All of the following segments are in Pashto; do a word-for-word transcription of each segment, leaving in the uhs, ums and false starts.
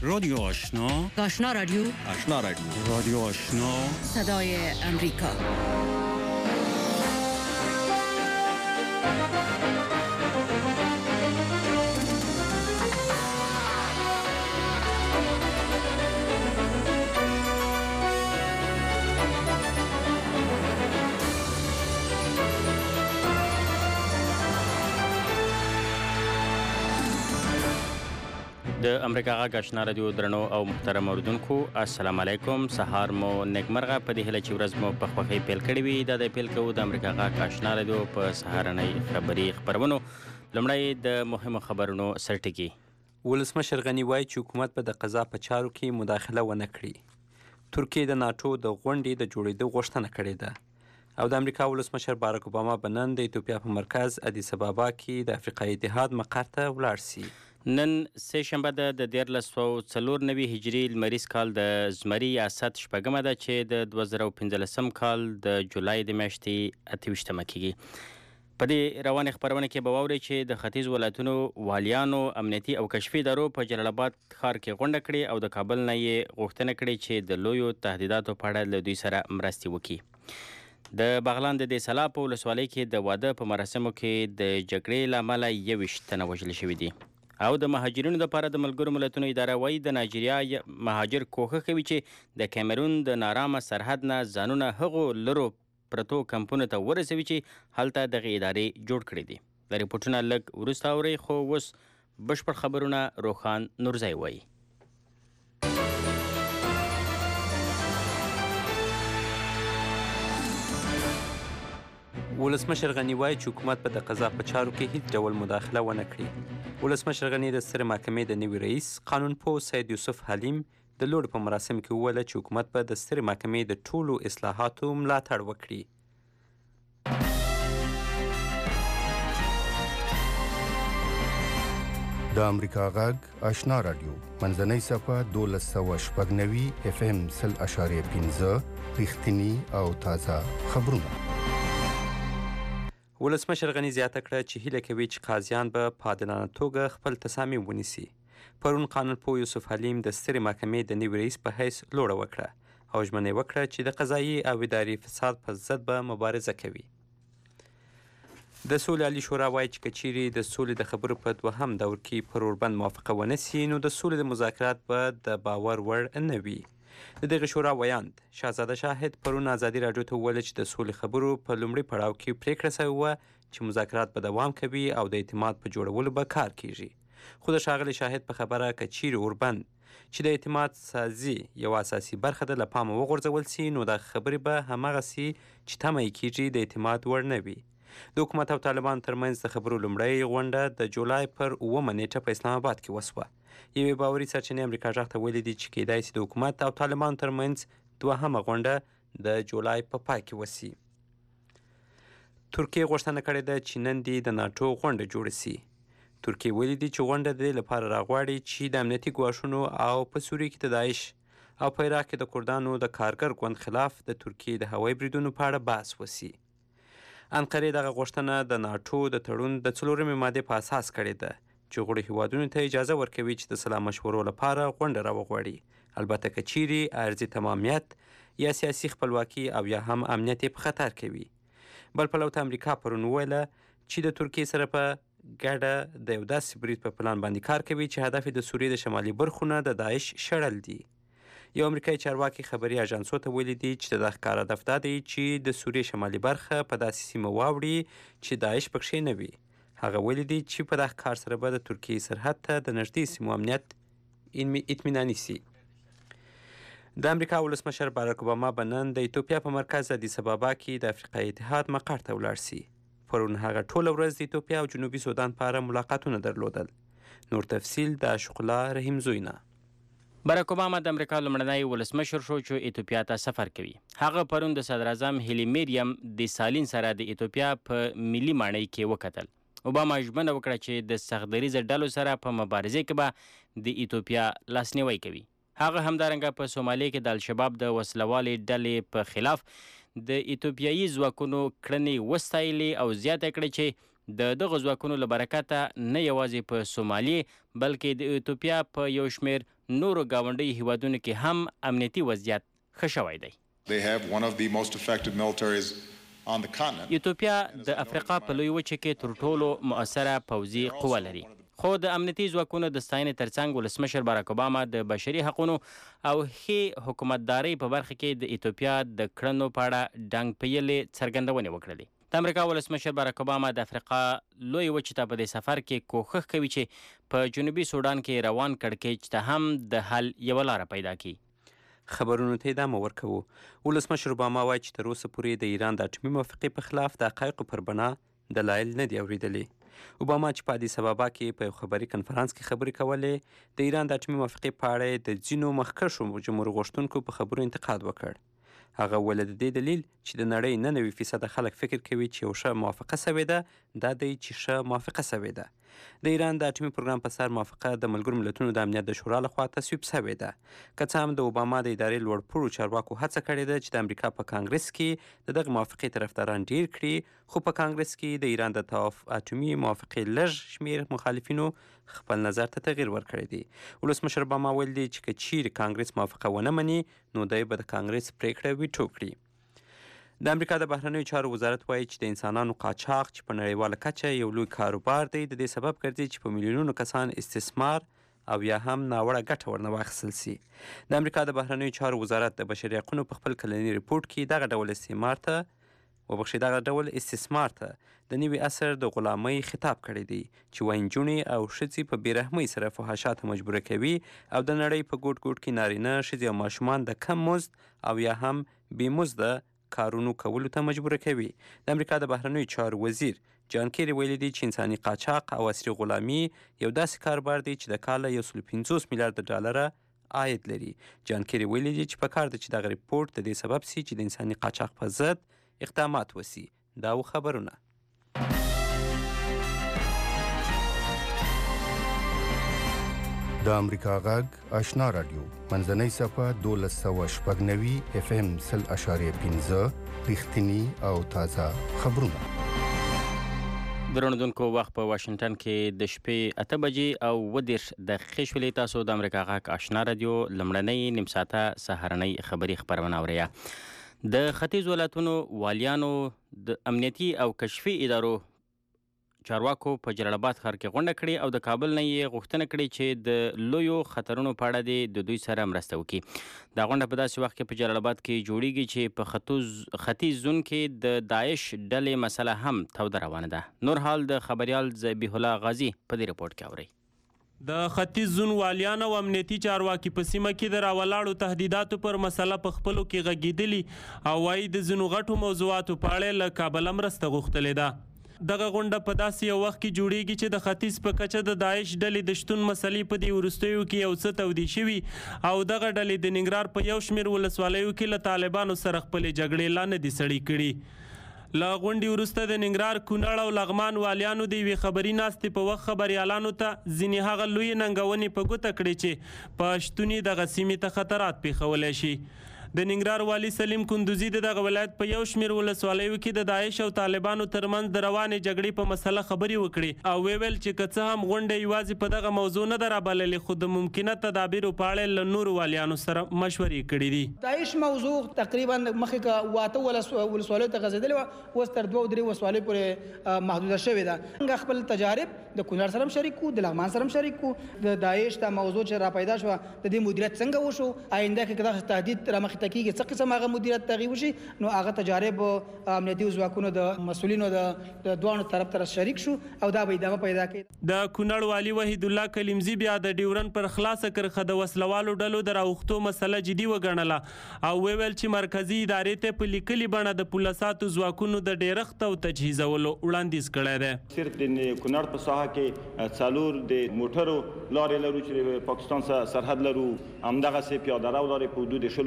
رادیو آشنا. آشنا رادیو. آشنا رادیو. رادیو آشنا. صدای امریکا. د امریکا غږ آشنا رادیو درنو او محترم اوریدونکو السلام علیکم. سهار مو نیکمرغه. په دې هیله چې ورځ مو په خوښۍ پیل کړې وي. دا د پیل کوو د امریکا غږ آشنا رادیو په سهارنۍ خبري خبرونو. لومړی د مهمو خبرونو سرټکی. ولسمشر غني وایي چې حکومت به د قضا په چارو کې مداخله ونه کړي. ترکیه د ناټو د غونډې د جوړېدو غوښتنه کړې ده او د امریکا ولسمشر باراک اوباما به نن د ایتوپیا په مرکز ادیس ابابا کې د افریقایي اتحاد مقر ته ولاړ سي. نن سه شنبه ده د دیارلس سوه څلور نوي هجري لمریز کال د زمري یا ست شپږمه ده چې د دوه زره پنځلسم کال د جولای د میاشتې اته ویشتمه کیږي. په دې روانې خپرونه کې به واورئ چې د ختیځ ولایتونو والیانو امنیتي او کشفي ادارو په جلال آباد ښار کې غونډه کړې او د کابل نه یې غوښتنه کړې چې د لویو تهدیداتو په اړه له دوی سره مرستې وکړي. د بغلان د دې سلا په ولسوالۍ کې د واده په مراسمو کې د جګړې له امله یویشت تنه وژل شوي دي. او د مهاجرینو لپاره د ملګرو ملتونو اداره وایي د نایجیریا مهاجر کوښښ کوي چې د کیمرون د نارامه سرحد نه ځانونه هغو لرو پرتو کمپونو ته ورسوي چې هلته دغې ادارې جوړ کړي دي. د ریپورټونه لږ وروسته اورئ، خو اوس بشپړ خبرونه روښان نورزی وایي. ولسمشر غني وایي چې حکومت به د قضا په چارو کې هیڅ ډول مداخله ونه کړي. ولسمشر غني د سترې محکمې د نوي رئیس قانون پوه سید یوسف حلیم د لوړ په مراسم کې وویل چې حکومت به د سترې محکمې د ټولو اصلاحاتو ملاتړ وکړي. د امریکا غږ آشنا رادیو منځنۍ صفحه دولس سوه شپږ نوي اف ام سل اشاریه پنځه رښتیني او تازه خبرونه. ولسمشر غني زیاته کړه چې هیله کوي چې قاضیان به په عادلانه توګه خپل تصامیم ونیسي. پرون قانون پوه یوسف حلیم د سترې محکمې د نوي رئیس په حیث لوړه وکړه او ژمنه یې وکړه چې د قضایي او اداري فساد په ضد به مبارزه کوي. د سولې عالي شورا وایي چې که چیرې د سولې د خبرو په دوهم دور کې پر اوربند موافقه ونه سي نو د سولې د مذاکرات به د باور وړ نه وي. د دغه شورا ویاند شهزاده شاهد پرون ازادي راډیو ته وویل چې د سولې خبرو په لومړي پړاو کې پریکړه شوې وه چې مذاکرات به دوام کوي او د اعتماد په جوړولو به کار کیږي. خو د ښاغلي شاهد په خبره که چیرې اوربند چې د اعتماد سازي یوه اساسي برخه ده له پامه وغورځول سي نو دا خبرې به همغسې چې تمه یې کیږي د اعتماد وړ نه وي. د حکومت او طالبانو ترمنځ د خبرو لومړۍ غونډه د جولای پر اوومه نیټه په اسلام آباد کې وسوه. یوې باوري سرچینې امریکا غږ ته ویلي دي چې کیدای سي د حکومت او طالبانو ترمنځ دوهمه غونډه د جولای په پای کې وسي. ترکیه غوښتنه کړې ده چې نن دې د ناټو غونډه جوړه سي. ترکیه ویلي دي چې غونډه د دې لپاره راغواړي چې د امنیتي ګواښونو او په سوریه کې د داعش او په عراق کې د کردانو د کارګر ګوند خلاف د ترکیې د هوایي بریدونو په اړه بحث وسي. انقرې دغه غوښتنه د ناټو د تړون د څلورمې مادې په اساس کړې ده چې غړو هیوادونو ته اجازه ورکوي چې د سلا مشورو لپاره غونډه راوغواړي، البته که چیرې ارضي تمامیت یا سیاسي خپلواکي او یا هم امنیت په خطر کوي. بل پلو ته امریکا پرون وویله چې د ترکیې سره په ګډه د یو داسې برید په پلان باندې کار کوي چې هدف د سوریې د شمالي برخونه د داعش شړل دي. یو امریکایي چارواکي خبري اژانسو ته ویلي دي چې د دغه کار هدف دا دی چې د سوریې شمالي برخه په داسې سیمه واوړي چې داعش پکښې نه وي. هغه ویلي دي چې په دغه کار سره به د ترکیې سرحد ته د نږدې سیمو امنیت اطمیناني سي. د امریکا ولسمشر باراک اوباما به نن د ایتوپیا په مرکز ادیس ابابا کې د افریقایي اتحاد مقر ته ولاړ سي. پرون هغه ټوله ورځ د ایتوپیا او جنوبي سودان په اړه ملاقاتونه درلودل. نور تفصیل د اشق الله رحیم زوی نه. باراک اوباما د امریکا لومړنی ولسمشر شو چې ایتوپیا ته سفر کوي. هغه پرون د صدر اعظم هیلی مریم د سالین سره د ایتوپیا په ملي ماڼۍ کې وکتل. اوباما ژمنه وکړه چې د سختدریځه ډلو سره په مبارزې کې به د ایتوپیا لاسنیوی کوي. هغه همدارنګه په سومالیا کې د الشباب د وسلوالې ډلې په خلاف د ایتوپیایي ځواکونو کړنې وستایلې او زیاته کړې چې د دغه ځواکونو له برکته نه یوازې په سومالي بلکې د ایتوپیا په یو شمېر نورو ګاونډیو هیوادونو کې هم امنیتي وضعیت ښه شوی دی. ایتوپیا د افریقا په لوی وچه کې تر ټولو مؤثره پوځي قوه لري، خو د امنیتي ځواکونو د ستاینې ترڅنګ ولسمشر باراک اوباما د بشري حقونو او ښې حکومتدارۍ په برخه کې د ایتوپیا د کړنو په اړه ډنګ پیلې څرګندونې وکړلې. د امریکا ولسمشر باراک اوباما د افریقا لوی وچې ته په دې سفر کې کوښښ کوي چې په جنوبي سودان کې روان کړکېچ ته هم د حل یوه لاره پیدا کړي. خبرونو ته ادامه ورکوو. ولسمشر اوباما وایي چې تر اوسه پورې د ایران د اټومي موافقې په خلاف د حقایقو پر بنا دلایل نه دي اورېدلي. اوباما چې په ادیس ابابا کې په یو خبري کنفرانس کې خبرې کولې، د ایران د اټومي موافقې په اړه د ځینو مخکښو جمهور غوښتونکو په خبرو انتقاد وکړ. هغه وویل د دې دلیل چې د نړۍ نه نوي فیصده خلک فکر کوي چې یو ښه موافقه سوې ده دا دی چې ښه موافقه سوې ده. د ایران د اټومي پروګرام په سر موافقه د ملګرو ملتونو د امنیت د شورا لخوا تصویب سوې ده، که څه هم د اوباما د ادارې لوړپوړو چارواکو هڅه کړې ده چې د امریکا په کانګرس کې د دغه موافقې طرفداران ډیر کړي، خو په کانګرس کې د ایران د اټومي موافقې لږ شمیر مخالفینو خپل نظر ته تغییر ورکړی دی. ولسمشر اوباما ویل دی چې که چیرې کانګرس موافقه ونه مني نو دی به د کانګرس پریکړه ویټو کړي. د امریکا د بهرنیو چارو وزارت وایي چې د انسانانو قاچاق چې په نړیواله کچه یو لوی کاروبار دی، د دې سبب ګرځي چې په میلیونونو کسان استثمار او یا هم ناوړه ګټه ورنه واخیستل سي. د امریکا د بهرنیو چارو وزارت د بشري حقونو په خپل کلني ریپورټ کې دغه ډول استثمار ته وبخښئ دغه ډول استثمار ته د نوي عصر د غلامۍ خطاب کړی دی چې وایي نجونې او ښځې په بېرحمۍ سره فحاشا ته مجبوره کوي او د نړۍ په ګوټ ګوټ کې نارینه، ښځې او ماشومان د کم مزد او یا هم بې مزده کارونو کولو ته مجبوره کوي. د امریکا د بهرنیو چارو وزیر جان کیری ویلي دی چې انساني قاچاق او عصري غلامي یو داسې کاروبار دی چې د کاله یو سل پنځوس میلیارده ډالره عاید لري. جان کیری ویلي دی چې په کار ده چې دغه ریپورټ د دې سبب سي چې د انساني قاچاق په ضد اقدامات وسي. دا و خبرونه. د امریکا غږ آشنا رادیو منځنۍ صفه دولس سوه شپږ نوي اف ام سل اشاریه پنځه رښتیني او تازه خبرونه. درنوونکو وخت په واشنگټن کې د شپې اته بجې او اووه دېرش دقیقې شولې. تاسو د امریکا غږ آشنا رادیو لومړنۍ نیم ساعته سهارنۍ خبري خپرونه اورئ. د ختیځ ولایتونو والیانو د امنیتي او کشفي ادارو چارواکو په جلال آباد ښار کې غونډه کړې او د کابل نه یې غوښتنه کړې چې د لویو خطرونو په اړه د دوی سره مرسته وکړي. دا غونډه په داسې وخت کې په جلال آباد کې جوړیږي چې په ختیځ زون کې د داعش ډلې مسله هم توده روانه ده. نور حال د خبریال ذبیح الله غازی په دې رپورټ کې اورئ. د ختیځ زون والیان او امنیتي چارواکي په سیمه کې د راولاړو تهدیداتو پر مسله په خپلو کې غږېدلي او وایي د ځینو غټو موضوعاتو په اړه له کابله مرسته غوښتلې ده. دغه غونډه په داسې یو وخت کې جوړیږي چې د ختیځ په کچه د داعش ډلې د شتون مسلې په دې وروستیو کې یو څه تودې شوي او دغه ډلې د ننګرهار په یو شمېر ولسوالیو کې له طالبانو سره خپلې جګړې لا نه دي سړې کړي. له غونډې وروسته د ننګرهار، کونړ او لغمان والیانو د یوې خبري ناستې په وخت خبریالانو ته ځینې هغه لویې ننګونې په ګوته کړې چې په شتون یې دغه سیمې ته خطرات پېښولی شي. د ننګرهار والي سلیم کندوزي د دغه ولایت په یو شمېر ولسوالیو کې د داعش او طالبانو ترمنځ د روانې جګړې په مسله خبرې وکړې او ویل چې که څه هم غونډه یوازې په دغه موضوع نه ده رابللې، خو د ممکنه تدابیرو په اړه له نورو والیانو سره مشورې کړې دي. داعش موضوع تقریبا مخکې که واته ولسوالیو ته غځېدلې وه، اوس تر دوه درې ولسوالیو پورې محدوده شوې ده. موږ خپل تجارب د کونړ سره هم شریک کړو، د لغمان سره هم شریک کړو. د داعش دا موضوع چې را پیدا شوه د دې مدیریت څنګه وشو، آینده کې که دغه تهدید رامخې ته کېږي څه قسم هغه مدیریت تغییر وشي، نو هغه تجارب امنیتي ځواکونو د مسؤلینو د دوانو طرف ته شریک شو او دا به ادامه پیدا کړي. د کونړ والي وحید الله کلیمزي بیا د ډیورن پر خلاصه کرخه د وسلوالو ډلو د راوښتو مسله جدي وګڼله او ویل چې مرکزي ادارې ته په لیکلي بڼه د پولیساتو ځواکونو د ډیرښت او تجهیزولو وړاندیز کړی دی. صرف د کونړ په ساحه کې څلور د موټرو لارې لرو چې پاکستان سره سرحد لرو، همدغسې پیاده رو لارې په حدود شلو پنځه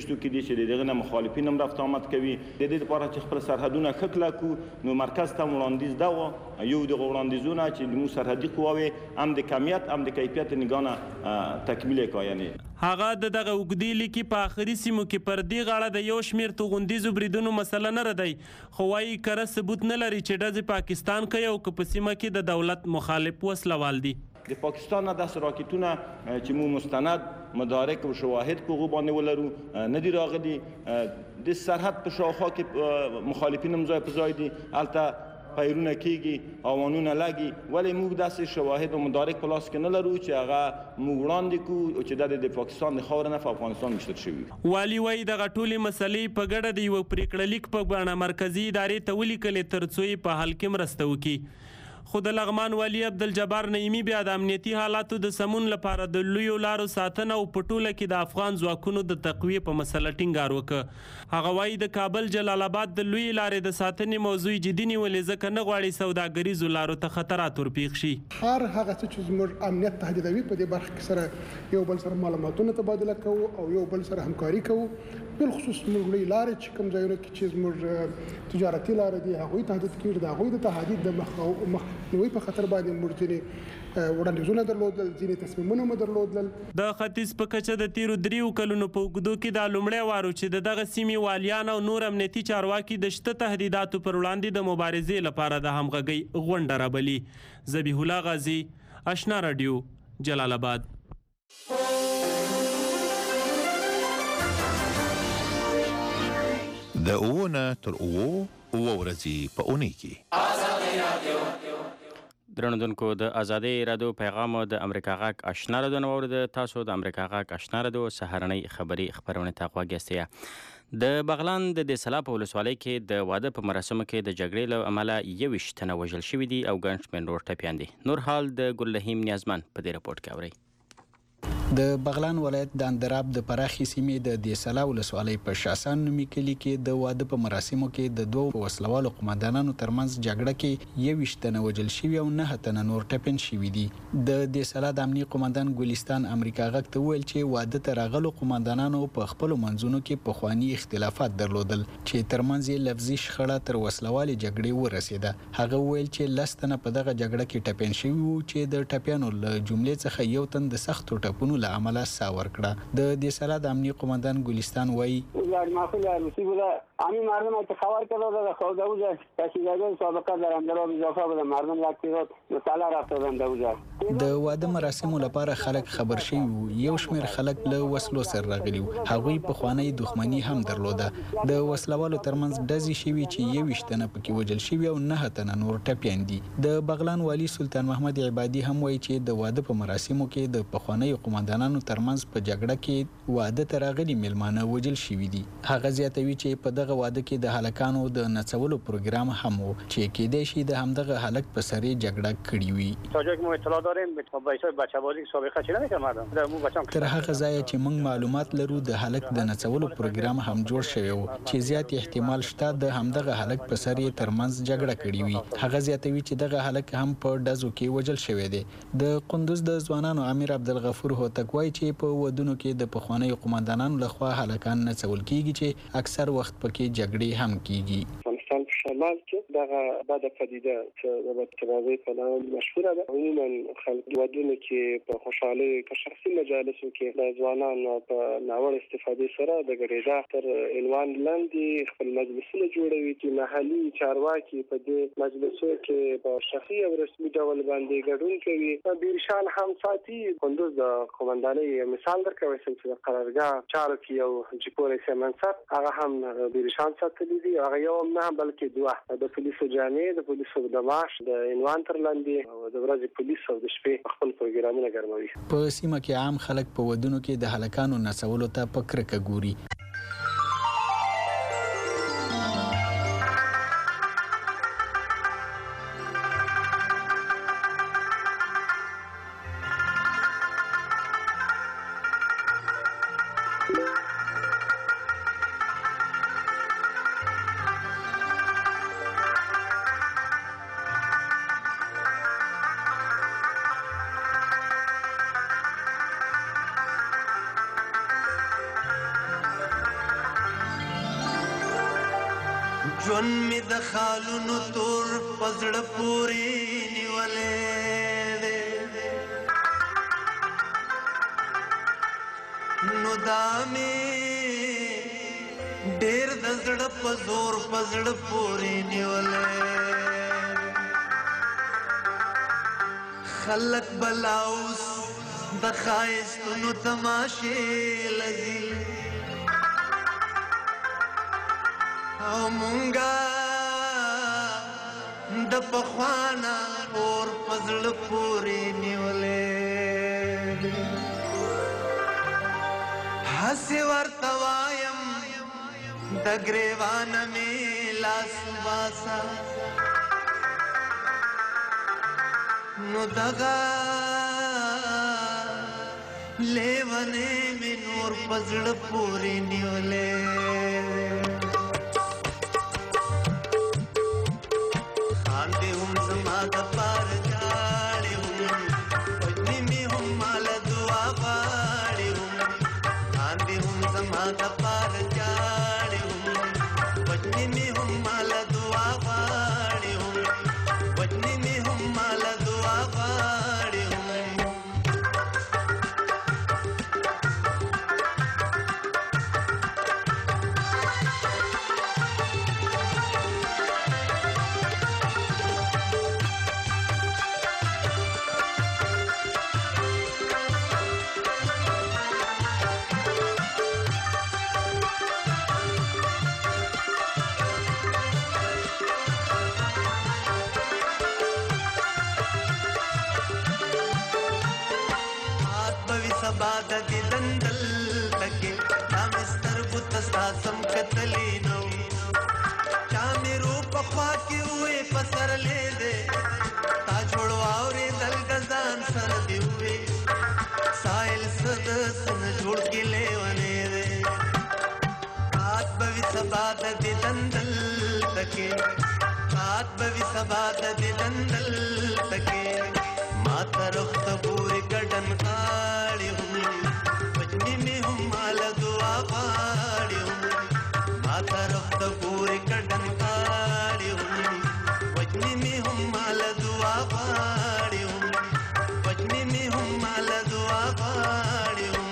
ویشتو کې دي چې دغه نه مخالفین هم رفت آمد کوي. د دې لپاره چې خپل سرحدونه ښه کلکو نو مرکز ته وړاندیز دا و یو دغه وړاندیزونه چې زموږ سرحدي قواوې هم د کمیت هم د کیفیت نگاه تکمیل کړي. یعنی هغه د دغه وګړي لیکي په آخري سیمو کې پر دې غاړه د یو شمیر توغندیزو بریدونو مسله نه ردی، خو وايي کره ثبوت نه لري چې ډزې پاکستان کوي او که په سیمه کې د دولت مخالف وسلوال دي. د پاکستان نه داسې راکټونه چې مو مستند مدارک او شواهد په غو باندې ولرو نه دي راغلي. د سرحد په شاوخوا کې مخالفین هم ځای په ځای دي، هلته پیرونه کېږي، اوانونه لګي، ولې موږ داسې شواهد او مدارک په لاس کې نه لرو چې هغه موږ وړاندې کړو چې د پاکستان د خاورې نه په افغانستان ویشتل شوي. والي وایي دغه ټولې مسلې په ګډه د یوه پرېکړه لیک په بڼه مرکزي ادارې ته ولیکلې تر څو یې په حل کې مرسته وکړي. خو د لغمان والي عبدالجبار نعیمي بیا د امنیتي حالاتو د سمون لپاره د لویو لارو ساتنه او په ټوله کې د افغان ځواکونو د تقویې په مسله ټینګار وکړ. هغه وایي د کابل جلال آباد د لویې لارې د ساتنې موضوع جدي نیولې ځکه نه غواړي سوداګریزو لارو ته خطرات ورپېښ شي. هر هغه څه چې زموږ امنیت تهدیدوي په دې برخه کې سره یو بل سره معلوماتونه تبادله کوو او یو بل سره همکاري کوو. بالخصوص زموږ لوی لارې چې کوم ځایونه کې چې زموږ تجارتي لارې دي هغوی تهدید کېږي، د هغوی د تهدید د مخنیوي په خاطر باندې موږ ځینې وړاندیزونه درلودل، ځینې تصمیمونه مو درلودل. د ختیځ په کچه د تیرو دریو کلونو په اوږدو کې دا لومړی وار و چې د دغه سیمې والیان او نور امنیتي چارواکي د شته تهدیداتو پر وړاندې د مبارزې لپاره د همغږۍ غونډه رابلي. ذبیح الله غازي، آشنا راډیو، جلال آباد. د اوونه تر اوو اوه ورځې په اونۍ کې درنوونکو د ازادۍ رادیو پیغام د امریکا غاک آشنا رادیو نو ورده تاسو د امریکا غاک آشنا رادیو سهارنۍ خبري خبرونه تا غواګستیا. د بغلان د دسلا په ولسوالۍ کې د واده په مراسمو کې د جګړې له امله یویشت تنه وژل شوي دي او ګڼ شمېر نور ټپیان دي. نور حال د ګلرحیم نیازمن په دې رپورټ کې اورئ. د بغلان ولایت د اندراب د پراخي سیمې د دسلا ولسوالۍ په شاسان نومي کلي کې د واده په مراسمو کې د دوو وسلوالو قومندانانو ترمنځ جګړه کې یویشت تنه وژل شوي او نه تنه نور ټپیان شوي دي. د دسلا د امنیي قومندان ګلستان امریکا غاک ته وویل چې واده ته راغلو قومندانانو په خپلو منځونو کې پخواني اختلافات درلودل چې ترمنځ یې لفظي شخړه تر وسلوالې جګړې ورسېده. هغه وویل چې لس تنه په دغه جګړه کې ټپیان شوي وو چې د ټپیانو له جملې څخه یو تن د سختو ټپونو له امله سا ورکړه. د دسلا د امنیي قومندان ګلستان وایي आम्ही मर्दम खबर केलं होतं खौदाऊजा त्याची जागा سابقه در اندراب اضافه بوده مردم وقتی مطالعه رفتن دوجا. د واده مراسمو لپاره خلک خبر شوي وو. یو شمېر خلک له وسلو سره راغلي وو. هغوی پخوانۍ دښمني هم درلوده. د وسلوالو ترمنځ ډزې شوي چې یویشت تنه پکې وژل شوي او نه تنه نور ټپیان دي. د بغلان والي سلطان محمد عبادي هم وایي چې د واده په مراسمو کې د پخوانۍ قومندانانو ترمنځ په جګړه کې واده ته راغلي میلمانه وژل شوي دي. هغه زیاتوي چې په دغه واده کې د هلکانو د نڅولو پروګرام هم و چې کېدای شي د همدغه هلک په سر جګړه کړې وي. تر هغه ځایه چې موږ معلومات لرو د هلک د نڅولو پروګرام هم جوړ شوی و چې زیات احتمال شته د همدغه هلک په سر یې ترمنځ جګړه کړې وي. هغه زیاتوي چې دغه هلک هم په ډزو کې وژل شوی دی. د قندوز د ځوانانو امیر عبدالغفور هوتک وایي چې په ودونو کې د پخوانیو قومندانانو لخوا هلکان نڅول کیږي چې اکثر وخت پکې جګړې هم کیږي. افغانستان په شمال کې دغه بده پدیده چې د بدتبازۍ په نام مشهوره ده. عموما خلک ودونه کې په خوشحالۍ په شخصي مجالسو کې د ځوانانو په ناوړه استفادې سره د ګډېدا تر عنوان لاندې خپل مجلسونه جوړوي چې محلي چارواکي په دې مجلسو کې په شخصي او رسمي ډول باندې ګډون کوي. بیرشان هم ساتي. کندوز د قومندانۍ مثال درکوي چې د قرارګاه چارو کې یو جیپور سیمنسر هغه هم بیرشان ساتلی دي. هغه یو نه بلکې دوه د پولیسو جامې د پولیسو د معاش د عنوان تر لاندې او د ورځې پولیس او د شپې خپل پروګرامونه ګرموي. په سیمه کې عام خلک په ودونو کې د هلکانو نڅولو ته په کرکه ګوري. ژوند مې د خالونو تور په زړه پورې نیولی دی نو دا مې ډېر د زړه په زور په زړه پورې نیولی خلک به لا اوس د ښایستونو تماشې لګي او مونږه د پخوانه اور په زړه پورې نیولی هسې ورته وایم د ګریوانه مې لاس وباسه نو دغه لیونې مې نور په زړه پورې نیولی خاندې هم زما دپاره ژاړې هم وژنې مې هم ماله دعا غواړې هم خاندې هم زما دپاره ژاړې هم وژنې مې هم ماله دعا غواړې هم وژنې مې هم ماله دعا غواړې هم سبا د دې دندل تکې دا مې سترګو ته ستا سم کتلی نو چا مې رو په خوا کې وې پسرلی دی تا جوړ واورېدل ګزان سره دې وې سایل څه د څه نه جوړ کې لیونی دی رات به وي سبا د دې دندل تکې رات به وي سبا د دې دندل تکې ما طرف ته پورې ګډن غاړې هم وژنې مې هم ماله دعا غواړې هم ما طرف ته پورې ګډن غاړې هم وژنې مې هم ماله دعا غواړې هم وژنې مې هم ماله دعا غواړې هم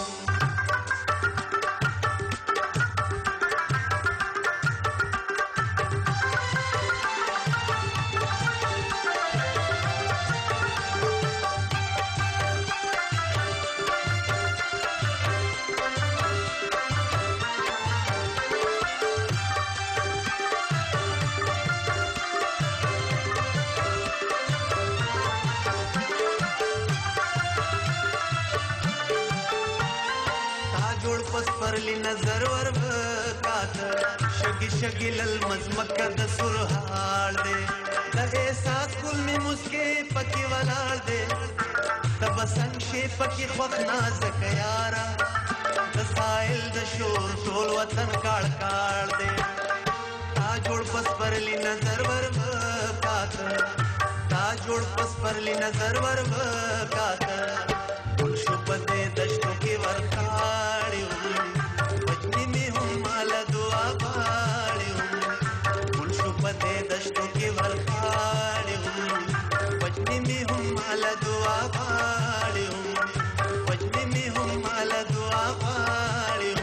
پسپرلی نظر ور وکاته شګي شګي لل مزمکه د سرحال دے د احساس ګل می مسکه پکی ولاړ دے تب سنشي پکی خوخ نازک یارا د سایل د شور ټول وطن کاړ کاړ دے تا جوړ پسپرلی نظر ور وکاته تا جوړ پسپرلی نظر ور وکاته ګل شو پته دشتو کې ورخاړي وجنی می هم مال دعا غواړي ګل شو پته دشتو کې ورخاړي وجنی می هم مال دعا غواړي وجنی می هم مال دعا غواړي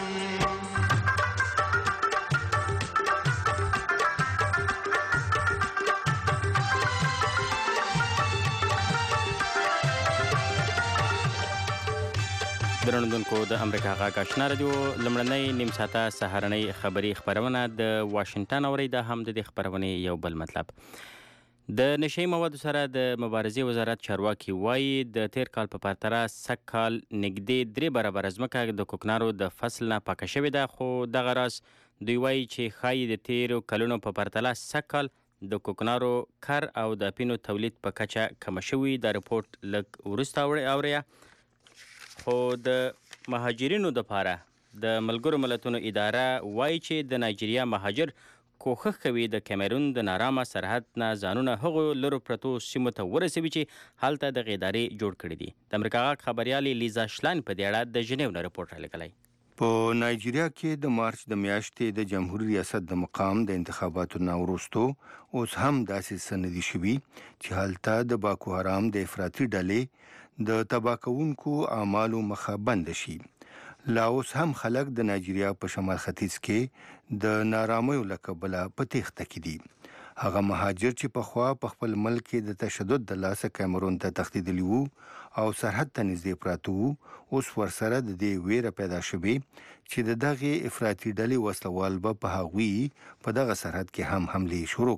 درنوونکو د امریکا غاګ آشنا رادیو لمړنۍ نیم ساعته سهارنۍ خبري خبرونه د واشنگټن اوري د هم د خبرونې یو بل مطلب د نشي موادو سره د مبارزې وزارت چارواکي وایي د تیر کال په پرتله سږ کال نږدې درې برابر ځمکه د کوکنارو د فصل نه پاکه شوې ده خو دغه راز دوی وایي چې ښایي د تیرو کلونو په پرتله سږ کال د کوکنارو کر او د اپینو تولید په کچه کمه شوي دا رپورټ لږ وروسته اوریا خو د مهاجرینو دپاره د ملګرو ملتونو اداره وایي چې د نایجیریا مهاجر کوښښ کوي د کیمرون د نارامه سرحد نه ځانونه هغو لرو پرتو سیمو ته ورسوي چې هلته دغې ادارې جوړ کړي دي د امریکا غاګ خبریالې لیزا شلاین په دې اړه د ژنیو نه رپورټ رالیږلی په نایجیریا کې د مارچ د میاشتې د جمهوریت ریاست د مقام د انتخاباتو نه وروسته اوس هم داسې سندې شوي چې هلته د باکو حرام د افراطي ډلې د تباه کوونکو اعمالو مخه بند شي. لا اوس هم خلک د نایجیریا په شمال ختیځ کې د نارامیو له کبله په تېښته کې دي. هغه مهاجر چې پخوا په خپل ملک کې د تشدد د لاسه کیمرون ته تښتېدلي وو او سرحد ته نږدې پراته وو، اوس ورسره د دې ویره پیدا شوې چې د دغې افراطي ډلې وسلوال به په هغوی په دغه سرحد کې هم حملې شروع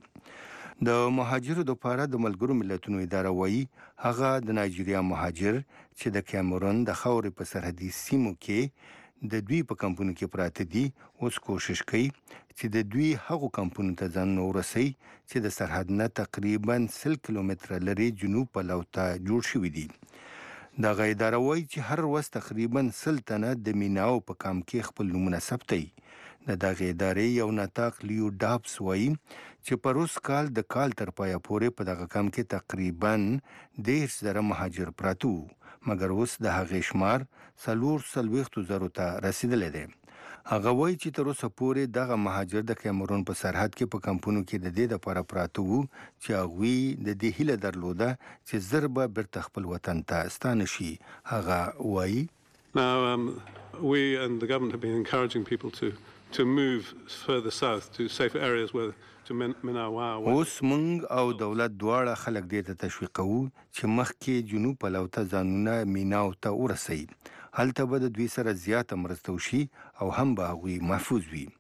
کاندې. د مهاجرو دپاره د ملګرو ملتونو اداره وایي هغه د نایجیریا مهاجر چې د کیمرون د خاورې په سرحدي سیمو کې د دوی په کمپونو کې پراته دي اوس کوشش کوي چې د دوی هغو کمپونو ته ځان ورسوي چې د سرحد نه تقریبا سل کیلومتره لرې جنوب په لور ته جوړ شوي دي. دغه اداره وایي چې هر ورځ تقریبا سل تنه د میناو په کام کې خپل نومونه ثبتوي. د دغې ادارې یو ناطق لیو ډابس وایي چې په روس کال د کال تر پایه پورې په دغه کام کې تقریبا دېرش زره مهاجر پراته وو، مګر اوس د هغې شمار څلور څلوېښتو زرو ته رسیدلی دی. هغه وایي چې تر اوسه پورې دغه مهاجر د کیمرون په سرحد کې په کمپونو کې د دې دپاره پراته وو چې هغوی د دې هیله درلوده چې زر به بیرته خپل وطن ته ستانه شي. هغه وایي Now, um, we and the government have been encouraging people to to move further south to safer areas where to Minawa. اوس موږ او دولت دواړه خلک دې ته تشویقوو چې مخکې جنوب په لور ته ځانونه میناو ته ورسوي. هلته به د دوی سره زیاته مرسته وشي او هم به هغوی محفوظ وي.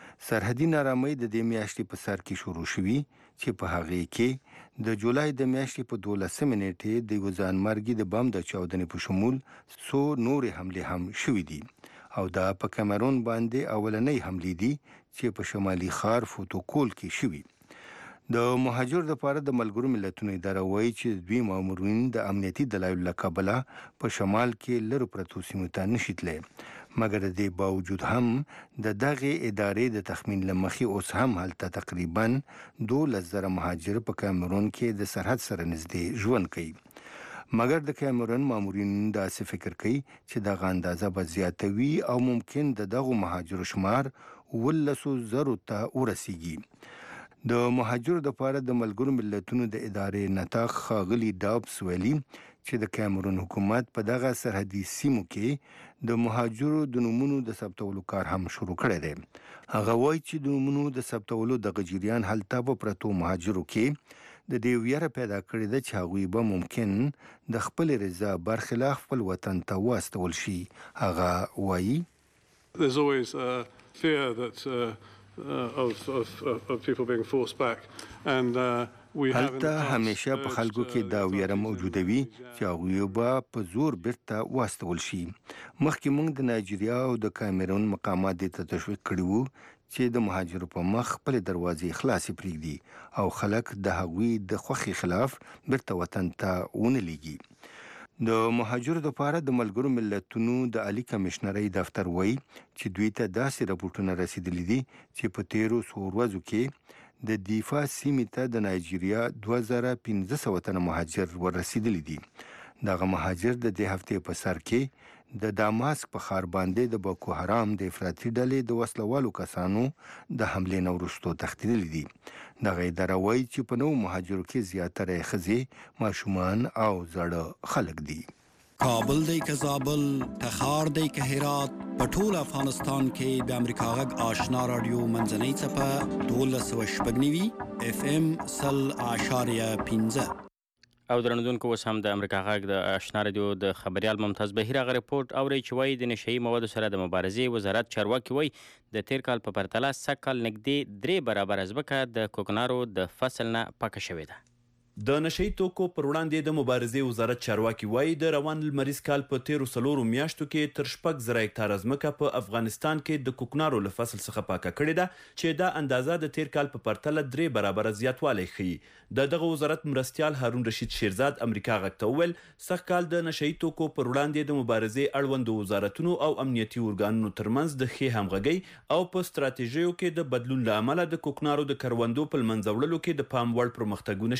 سرحدي نارامۍ د دې میاشتې په سر کې شروع شوي چې په هغې کې د جولای د میاشتې په دولسمې نیټې د یوه ځانمرګي د بم د چاودنې په شمول څو نورې حملې هم شوي دي او دا په کیمرون باندې اولنۍ حملې دي چې په شمالي ښار فوتوکول کې شوي. د مهاجر دپاره د ملګرو ملتونو اداره وایي چې دوی مامورین د امنیتي دلایلو له کبله په شمال کې لرو پرتو سیمو ته نشي تللی، مګر د دې باوجود هم د دغې ادارې د تخمین له مخې اوس هم هلته تقریبا دولس زره مهاجر په کیمرون کې د سرحد سره نږدې ژوند کوي. مګر د کیمرون مامورین داسې فکر کوي چې دغه اندازه به زیاتوي او ممکن د دغو مهاجرو شمار ولسو زرو ته ورسیږي. د مهاجرو دپاره د ملګرو ملتونو د ادارې نطاق ښاغلي ډابس ویلي چې د کیمرون حکومت په دغه سرحدي سیمو کې د مهاجرو د نومونو د ثبتولو کار هم شروع کړی دی. هغه وایي چې د نومونو د ثبتولو دغه جریان هلته په پرتو مهاجرو کې د دې ویره پیدا کړې ده چې هغوی به ممکن د خپل رضا برخلاف خپل وطن ته واستول شي. هغه وایي There's always a fear that uh, uh, of, of, of people being forced back and uh, هلته همیشه په خلکو کې دا ویره موجوده وي چې هغوی به په زور بیرته واستول شي. مخکې موږ د نایجیریا او د کیمرون مقامات دې ته تشویق کړي وو چې د مهاجرو په مخ خپلې دروازې خلاصې پرېږدي او خلک د هغوی د خوښې خلاف بیرته وطن ته ونه لیږي. د مهاجرو دپاره د ملګرو ملتونو د عالي کمیشنرۍ دفتر وایي چې دوی ته داسې راپورټونه رسیدلي دي چې په تیرو څو ورځو کې د دیفا سیمې ته د نایجیریا دوه زره پنځه سوه تنه مهاجر ورسیدلي دي. دغه مهاجر د دې هفتې په سر کې د داماسک په ښار باندې د باکو حرام د افراطي ډلې د وسلوالو کسانو د حملې نه وروسته تښتېدلي دي. دغه اداره وایي چې په نوو مهاجرو کې زیاتره یې ښځې، ماشومان او زاړه خلک دي. کابل دی که زابل، تخار دی که هرات، په ټول افغانستان کې د امریکا غږ آشنا رادیو منځنۍ څپه دولس سوه شپږ نوي اف ام سل اعشاریه پنځه. او درنودونکو اوس هم د امریکا غږ د آشنا رادیو د خبریال ممتاز بهیر هغه رپورټ اورئ چې وایي د نشهیي موادو سره د مبارزې وزارت چارواکي وایي د تیر کال په پرتله سږ کال نږدې درې برابره ځمکه د کوکنارو د فصل نه پاکه شوې ده. د نشهیي توکو پر وړاندې د مبارزې وزارت چارواکي وایي د روان لمریز کال په تیرو څلورو میاشتو کې تر شپږ زره هکتاره ځمکه په افغانستان کې د کوکنارو له فصل څخه پاکه کړې ده چې دا اندازه د تیر کال په پرتله درې برابره زیاتوالی ښیي. د دغه وزارت مرستیال هارون رشید شیرزاد امریکا غږ ته وویل سږ کال د نشهیي توکو پر وړاندې د مبارزې اړوندو وزارتونو او امنیتي ارګانونو ترمنځ د ښې همغږۍ او په ستراتیژیو کې د بدلون له امله د کوکنارو د کروندو په له منځه وړلو کې د پام وړ پرمختګونه شوي دي.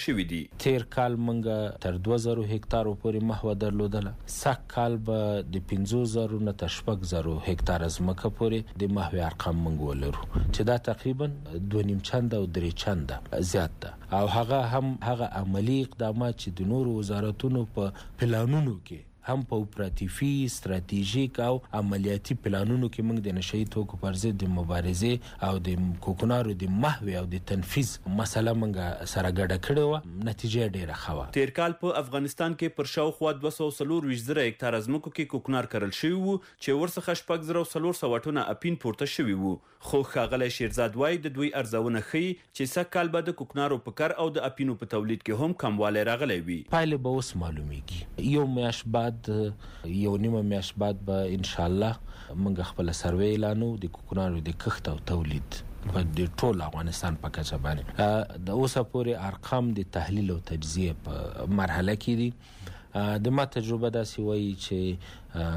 تیر کال منګه تر دوه زره هکتارو پورې محوه درلودله، سږ کال به د پنځه زره نه تر شپږ زره هکتار ځمکه پورې د محوې ارقام منګ ولرو چې دا تقریبا دوه نیم چنده او درې چنده زیات ده او هغه هم هغه عملی اقدامات چې د نورو وزارتونو په پلانونو کې هم په اپراتیفي ستراتیژیک او عملیاتي پلانونو کې موږ د نشئی توکو پر ضد د مبارزې او د کوکنارو د محوې او د تنفیذ مسله موږ سره ګډه کړې وه، نتیجه ډېره ښه وه. تیر کال په افغانستان کې پر شاوخوا دوه سوه څلورویشت زره هکتاره ځمکو کې کوکنار کرل شوي وو چې ورڅخه شپږ زره څلور سوه ټنه اپین پورته شوي وو، خو ښاغلی شیرزاد وایي د دوی ارزونه ښیي چې سږ کال به د کوکنارو په کر او د اپینو په تولید کې هم کموالی راغلی وي. پایلې به اوس معلومیږي، یو میاشت بعد یو نیمه میاشت بعد به انشاءالله موږ خپل سروې اعلانو د کوکنارو د کښت او تولید په د ټول افغانستان په کچه باندې. د اوسه پورې ارقام د تحلیل او تجزیه په مرحله کې دي. د ما تجربه داسې وایي چې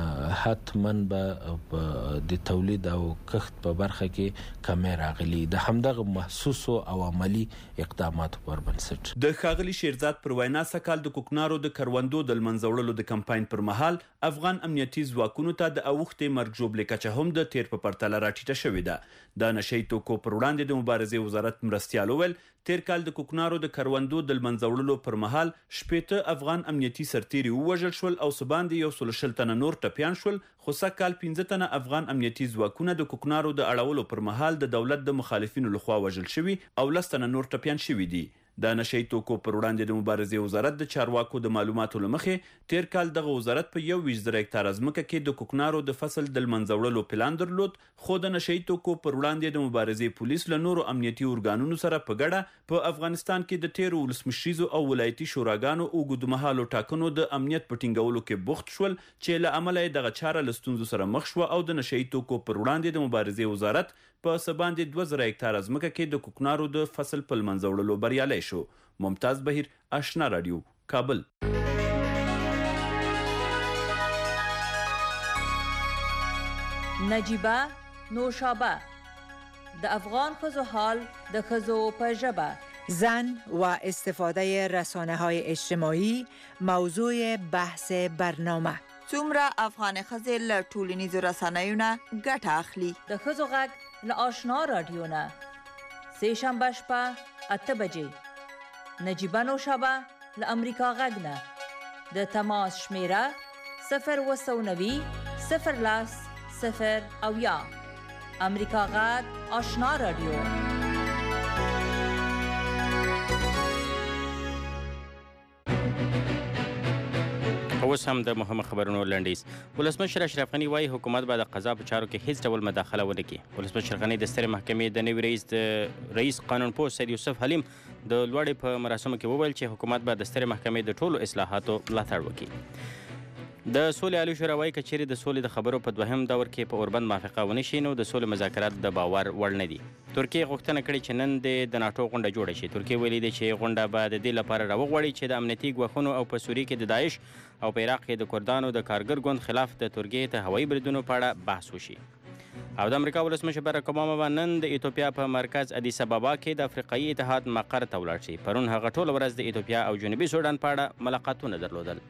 حتما به د تولید او کښت په برخه کې کمی راغلي د همدغه محسوسو او عملی اقداماتو پر بنسټ. د ښاغلي شیرزاد پر وینا سږ د کوکنارو د کروندو د لمنځه وړلو د کمپاین پر مهال افغان امنیتي ځواکونو ته د اوښتې مرګ ژوبلې کچه هم د تیر په پرتله راټیټه شوې ده. د نشئی توکو پر وړاندې د مبارزې وزارت مرستیال وویل تیر کال د کوکنارو د کروندو د لمنځه وړلو پر مهال شپېته افغان امنیتي سرتیري ووژل شول او څه باندې یو سل شل تنه نور ټپیان شول، خو سږ کال پنځه تنه افغان امنیتي ځواکونه د کوکنارو د اړولو پر مهال د دولت د مخالفینو لخوا وژل شوي او لس تنه نور ټپیان شوي دي. د نشئی توکو پر وړاندې د مبارزې وزارت د چارواکو د معلوماتو له مخې تیر کال دغه وزارت په یو ویشت زره هکتاره ځمکه کې د کوکنارو د فصل د لمنځه وړلو پلان درلود، خو د نشئی توکو پر وړاندې د مبارزې پولیس له نورو امنیتي ارګانونو سره په ګډه په افغانستان کې د تیرو ولسمشریزو او ولایتي شوراګانو اوږدمهالو ټاکنو د امنیت په ټینګولو کې بوخت شول چې له امله یې دغه چاره له ستونزو سره مخ شوه او د نشئی توکو پر وړاندې د مبارزې وزارت په څه باندې دوه زره هکتاره ځمکه کې د کوکنارو د فصل په لمنځه وړلو بریالی شو. ممتاز بهیر، آشنا رادیو، کابل. نجیبه نوشابه د افغان ښځو حال د ښځو په ژبه، زن و استفاده رسانه‌های اجتماعی موضوع بحث برنامه. څومره افغان ښځې له ټولنیزو رسنیو نه ګټه اخلي؟ د ښځو غږ له آشنا رادیو نه سه شنبه شپه اته بجې. نجیبه نوشابه له امریکا غږ نه د تماس شمیره صفر اوه نوي صفر لس صفر اویا. امریکا غږ آشنا رادیو. اوس هم د مهمه خبرونو لنډیز. ولسمشر اشرف غني وایي حکومت به د قضا په چارو کې هیڅ ډول مداخله ونه کړي. ولسمشر غني د سترې محکمې د نوي رئیس د رئیس قانونپوه سید یوسف حلیم د لوړې په مراسمو کې وویل چې حکومت به د سترې محکمې د ټولو اصلاحاتو ملاتړ وکړي. د سولې عالی شورا وایي که چیرې د سولې د خبرو په دوهم دور کې په اوربند موافقه ونه شي نو د سولې مذاکرات د باور وړ نه دي. ترکیه غوښتنه کړې چې نن د ناټو غونډه جوړه شي. ترکیه ویلي دی چې غونډه به د دې لپاره راوغواړي چې د امنیتي ګواښونو او په سوریه کې د داعش او په عراق کې د کردانو د کارګر ګوند خلاف د ترکیې ته هوایي بریدونو په اړه بحث وشي. او د امریکا ولسمشر باراک اوباما به نن د ایتوپیا په مرکز ادیس ابابا کې د افریقایي اتحاد مقر ته ولاړ شي. پرون هغه ټوله ورځ د ایتوپیا او جنوبي سودان په اړه ملاقاتونه درلودل.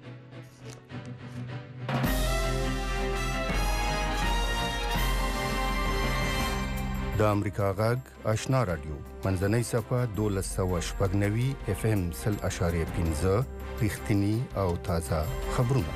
د امریکا غږ آشنا رادیو منځنۍ صفه دولس سوه شپږ نوي اف ام سل اشاریه پنځه رښتینی او تازه خبرونه.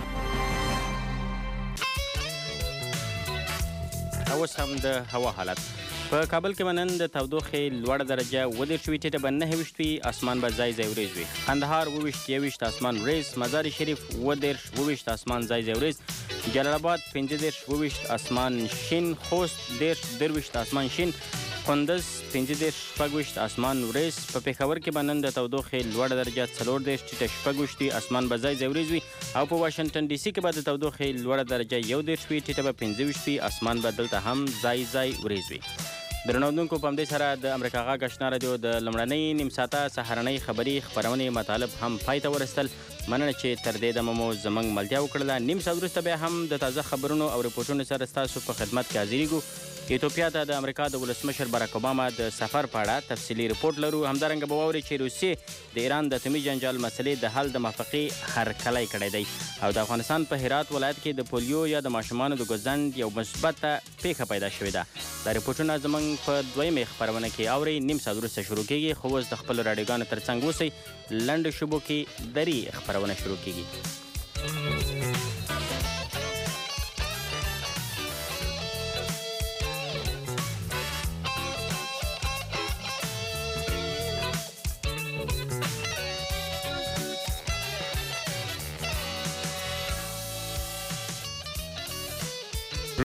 اوس هم د هوا حالت. په کابل کې نن د تودوخې لوړه درجه اووه دېرش وي، ټیټه به نهه ویشت وي، اسمان به ځای ځای وریځ وي. قندهار اووه ویشت یوویشت اسمان وریځ، مزار شریف اووه دېرش اووه ویشت اسمان ځای ځای وریځ، جلال آباد پنځه دېرش اووه ویشت اسمان شین، خوست دېرش درویشت اسمان شین، کندز پنځه دېرش شپږ ویشت اسمان وریځ. په پېښور کې به نن د تودوخې لوړه درجه څلور دېرش ټیټه شپږ ویشت وي، اسمان به ځای ځای وریځ وي. او په واشنګټن ډي سي کې به د تودوخې لوړه درجه یو دېرش وي، ټیټه به پنځه ویشت وي، اسمان به دلته هم ځای ځای وریځ وي. درناوندونکو په همدې سره د امریکا غږ آشنا رادیو د لومړنۍ نیم ساعته سهارنۍ خبري خپرونې مطالب هم پای ته ورسېدل. مننه چې تر دې دمه مو زموږ ملتیا وکړله. نیم ساعت وروسته بیا هم د تازه خبرونو او رپورټونو سره ستاسو په خدمت کې حاضرېږو. ایتوپیا ته د امریکا د ولسمشر باراک اوباما د سفر په اړه تفصیلي رپورټ لرو. همدارنګه به واورئ چې روسیې د ایران د اټومي جنجال مسلې د حل د موافقې هرکلی کړی دی او د افغانستان په هرات ولایت کې د پولیو یا د ماشومانو د ګوزند یو مثبته پیښه پیدا شوې ده. دا رپورټونه زموږ په دویمې خپرونه کې اورئ. نیم ساعت وروسته شروع کیږي، خو اوس د خپلو راډیوګانو ترڅنګ اوسئ. لنډو شبو کې دري خپرونه شروع کیږي.